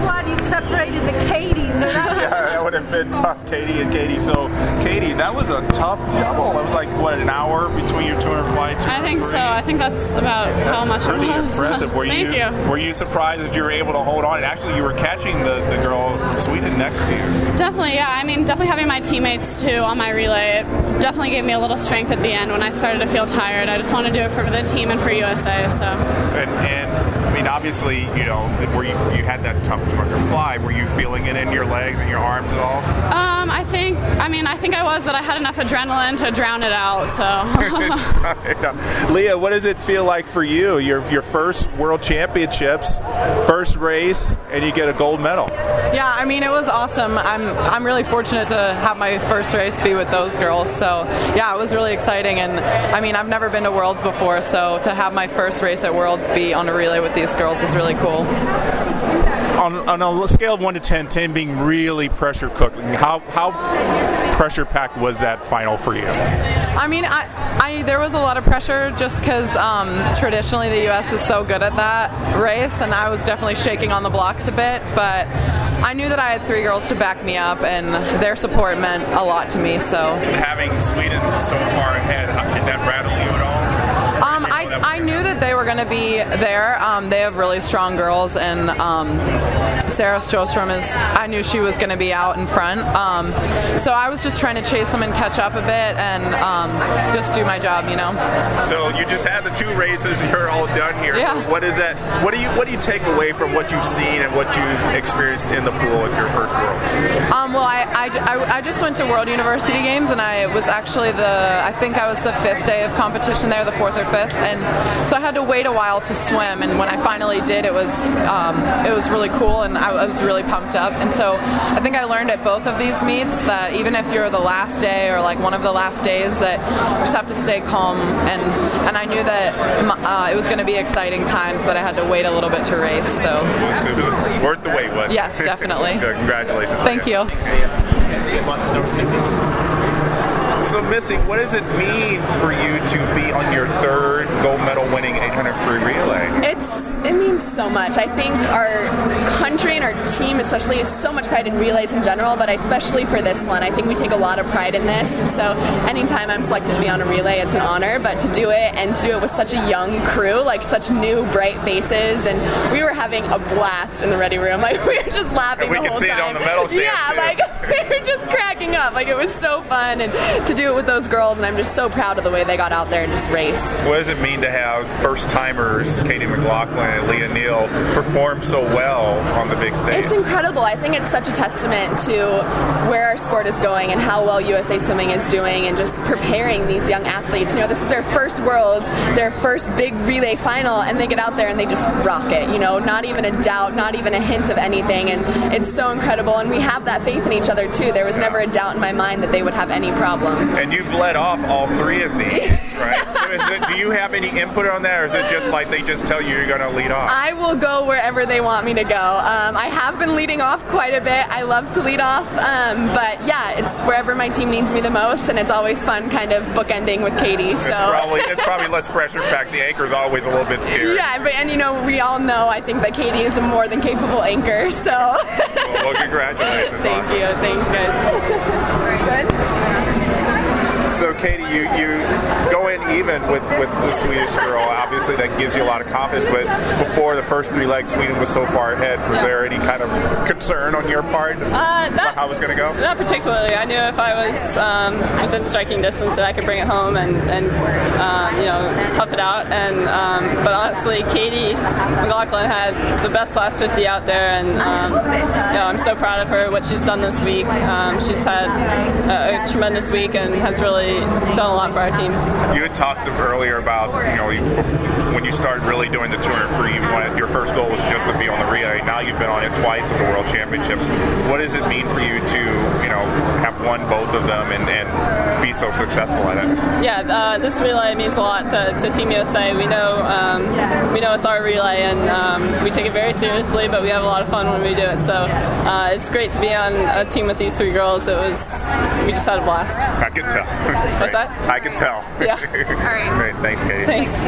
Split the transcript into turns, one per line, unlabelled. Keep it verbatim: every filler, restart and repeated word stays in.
glad you separated the Katies. Or that
Yeah, that would have been tough, Katie and Katie. So, Katie, that was a tough double. It was like, what, an hour between your two hundred flight?
I think so. I think that's about
that's
how much it was.
Pretty impressive. Were
Thank
you,
you.
Were you surprised that you were able to hold on? And actually, you were catching the, the girl from Sweden next to you.
Definitely, yeah. I mean, definitely having my teammates, too, on my relay, it definitely gave me a little strength at the end when I started to feel tired. I just want to do it for the team and for U S A, so.
And, and I mean, obviously, you know, where you, you had that tough two hundred fly, were you feeling it in your legs and your arms at all?
Um, I think, I mean, I think I was, but I had enough adrenaline to drown it out, so.
Leah, what does it feel like for you? Your your first World Championships, first race, and you get a gold medal.
Yeah, I mean, it was awesome. I'm I'm really fortunate to have my first race be with those girls. So, yeah, it was really exciting. And, I mean, I've never been to Worlds before, so to have my first race at Worlds be on a relay with these girls was really cool.
On, on a scale of one to ten, ten being really pressure cooking, how how pressure packed was that final for you?
I mean, I, I there was a lot of pressure just because um, traditionally the U S is so good at that race, and I was definitely shaking on the blocks a bit, but I knew that I had three girls to back me up, and their support meant a lot to me. So
having Sweden so far ahead, did that rattle you at all?
Um, I, I knew that they were going to be there. Um, they have really strong girls, and um, Sarah Sjöström is, I knew she was going to be out in front. Um, so I was just trying to chase them and catch up a bit and um, just do my job, you know.
So you just had the two races, you're all done here.
Yeah.
So what is that, what do you what do you take away from what you've seen and what you've experienced in the pool of your first Worlds?
Um, well, I, I, I, I just went to World University Games, and I was actually the, I think I was the fifth day of competition there, the fourth or fifth, and so I had to wait a while to swim, and when I finally did, it was um, it was really cool, and I was really pumped up. And so I think I learned at both of these meets that even if you're the last day or like one of the last days, that you just have to stay calm, and and I knew that uh, it was going to be exciting times, but I had to wait a little bit to race. So
it was worth the wait, wasn't it?
Yes, definitely.
Good. Congratulations.
Thank you.
So, Missy, what does it mean for you to be on your third gold medal winning eight hundred free relay?
It's it means so much. I think our country and our team especially is so much pride in relays in general, but especially for this one. I think we take a lot of pride in this, and so anytime I'm selected to be on a relay, it's an honor, but to do it and to do it with such a young crew, like such new, bright faces, and we were having a blast in the ready room. Like, we were just laughing
and we
the whole
could see
time.
it on the medal stand,
Yeah,
too.
like, we were just cracking up. Like, it was so fun, and to do it with those girls, and I'm just so proud of the way they got out there and just raced.
What does it mean to have first-timers, Katie McLaughlin and Leah Neal, perform so well on the big stage?
It's incredible. I think it's such a testament to where our sport is going and how well U S A Swimming is doing, and just preparing these young athletes. You know, this is their first Worlds, their first big relay final, and they get out there and they just rock it. You know, not even a doubt, not even a hint of anything, and it's so incredible. And we have that faith in each other too. There was never a doubt in my mind that they would have any problem.
And you've led off all three of these, right? So is it, do you have any input on that, or is it just like they just tell you you're going to lead off?
I will go wherever they want me to go. Um, I have been leading off quite a bit. I love to lead off, um, but yeah, it's wherever my team needs me the most, and it's always fun kind of bookending with Katie. So.
It's probably it's probably less pressure packed. The anchor's always a little bit scared.
Yeah, but and you know we all know I think that Katie is a more than capable anchor. So.
well, well, congratulations.
Thank
awesome.
you. Thanks, guys. Good.
So, Katie, you, you go in even with, with the Swedish girl. Obviously, that gives you a lot of confidence. But before the first three legs, Sweden was so far ahead. Was there any kind of concern on your part
uh, not,
about how it was going to go?
Not particularly. I knew if I was um, within striking distance that I could bring it home and, and um, you know, tough it out. And um, but honestly, Katie McLaughlin had the best last fifty out there, and um, you know, I'm so proud of her, what she's done this week. Um, she's had a, a tremendous week and has really done a lot for our team.
You had talked earlier about, you know, when you started really doing the two hundred free, you wanted, your first goal was just to be on the relay. Now you've been on it twice at the World Championships. What does it mean for you to, you know, have won both of them and, and be so successful at it?
Yeah, uh, this relay means a lot to, to Team U S A. We know um, we know it's our relay, and um, we take it very seriously, but we have a lot of fun when we do it. So uh, it's great to be on a team with these three girls. It was we just had a blast.
I can tell.
What's that?
I can tell.
Yeah.
All right. Great. Thanks, Katie.
Thanks.